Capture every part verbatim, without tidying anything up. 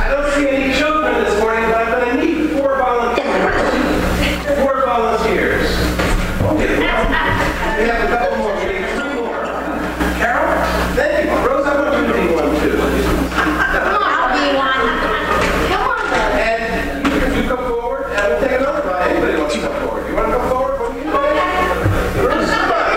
I don't see any children this morning, but I'm going to need four volunteers. Four volunteers. Okay. We have a couple more. We need three more. Carol? Thank you. Rose, I want you to be one, too. I'll be one. Come on, then. And you, you come forward, and we'll take another one. Anybody wants to come forward? You want to come forward? What do you do? Rose, come on.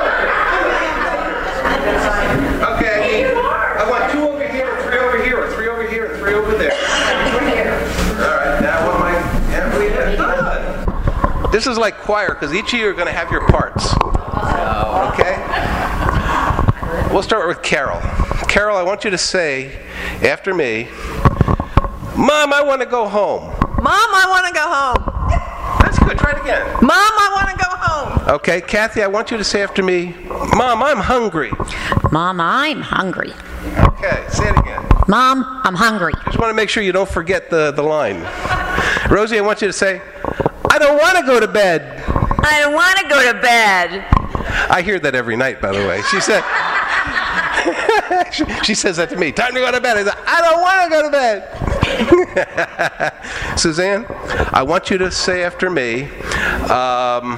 Okay. I want two over here, or three over here, or three over here, and three over there. All right. Now, what am I? Yeah, we have done. This is like choir, because each of you are going to have your parts. Okay? We'll start with Carol. Carol, I want you to say, after me, Mom, I want to go home. Mom, I want to go home. That's good. Try it again. Mom, I want to go home. Okay. Kathy, I want you to say after me, Mom, I'm hungry. Mom, I'm hungry. Okay. Say it again. Mom, I'm hungry. Just want to make sure you don't forget the, the line. Rosie, I want you to say, I don't want to go to bed. I don't want to go to bed. I hear that every night, by the way. She said, she, she says that to me. Time to go to bed. I said, I don't want to go to bed. Suzanne, I want you to say after me, um,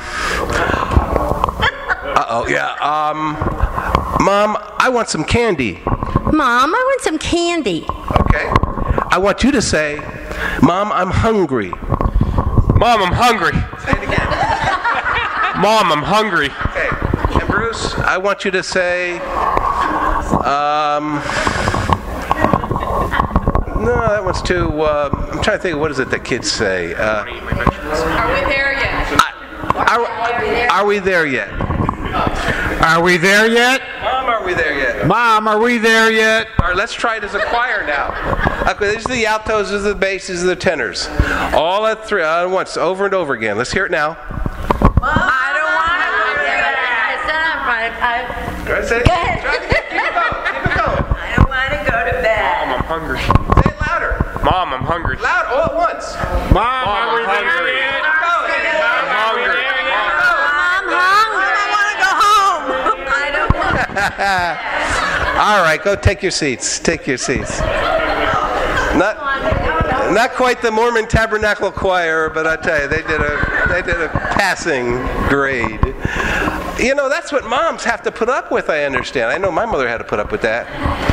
uh-oh, yeah, um, Mom, I want some candy. Mom, I want some candy. Okay. I want you to say, Mom, I'm hungry. Mom, I'm hungry. Say it again. Mom, I'm hungry. Okay. And Bruce, I want you to say, um, no, that one's too, uh, I'm trying to think of what is it that kids say. Uh, Are we there yet? I, are, are we there yet? Are we there yet? Mom, are we there yet? Mom, are we there yet? All right, let's try it as a choir now. Okay, these are the altos, these are the basses, these are the tenors. All at three, uh, at once, over and over again. Let's hear it now. I don't want to go to bed. Try to say it. Go ahead. Try to, keep it going. Keep it going. I don't want to go to bed. Mom, I'm hungry. Say it louder. Mom, I'm hungry. Loud, all at once. Mom, are we there yet? Keep going. I'm hungry. I'm hungry. I want to go home. I don't want to. All right, go take your seats. Take your seats. Not, not quite the Mormon Tabernacle Choir, but I tell you, they did a they did a passing grade. You know, that's what moms have to put up with. I understand. I know my mother had to put up with that.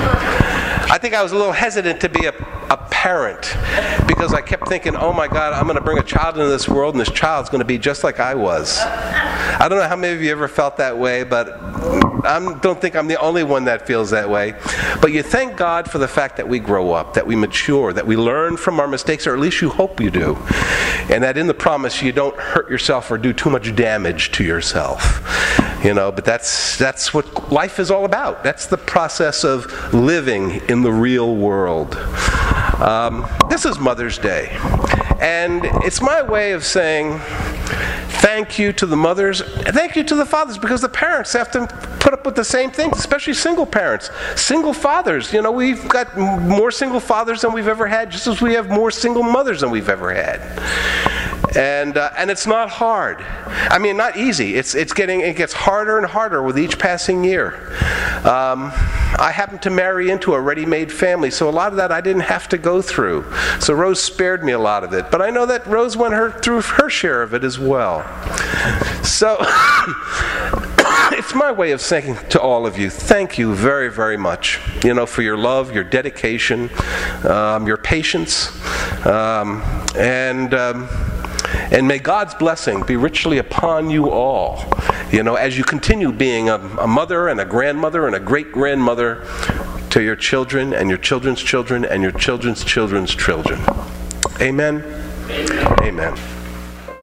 I think I was a little hesitant to be a, a parent because I kept thinking, oh my God, I'm going to bring a child into this world, and this child's going to be just like I was. I don't know how many of you ever felt that way, but I don't think I'm the only one that feels that way. But you thank God for the fact that we grow up, that we mature, that we learn from our mistakes, or at least you hope you do. And that in the promise you don't hurt yourself or do too much damage to yourself. You know, but that's that's what life is all about. That's the process of living in the real world. Um, this is Mother's Day. And it's my way of saying thank you to the mothers, and thank you to the fathers, because the parents have to put up with the same things, especially single parents. Single fathers, you know, we've got more single fathers than we've ever had, just as we have more single mothers than we've ever had. And uh, and it's not hard. I mean, not easy. It's it's getting it gets harder and harder with each passing year. Um, I happened to marry into a ready-made family, so a lot of that I didn't have to go through. So Rose spared me a lot of it, but I know that Rose went her through her share of it as well. So it's my way of saying to all of you, thank you very, very much. You know, for your love, your dedication, um, your patience, um, and. Um, And may God's blessing be richly upon you all, you know, as you continue being a, a mother and a grandmother and a great-grandmother to your children and your children's children and your children's children's children. Amen? Amen. Amen.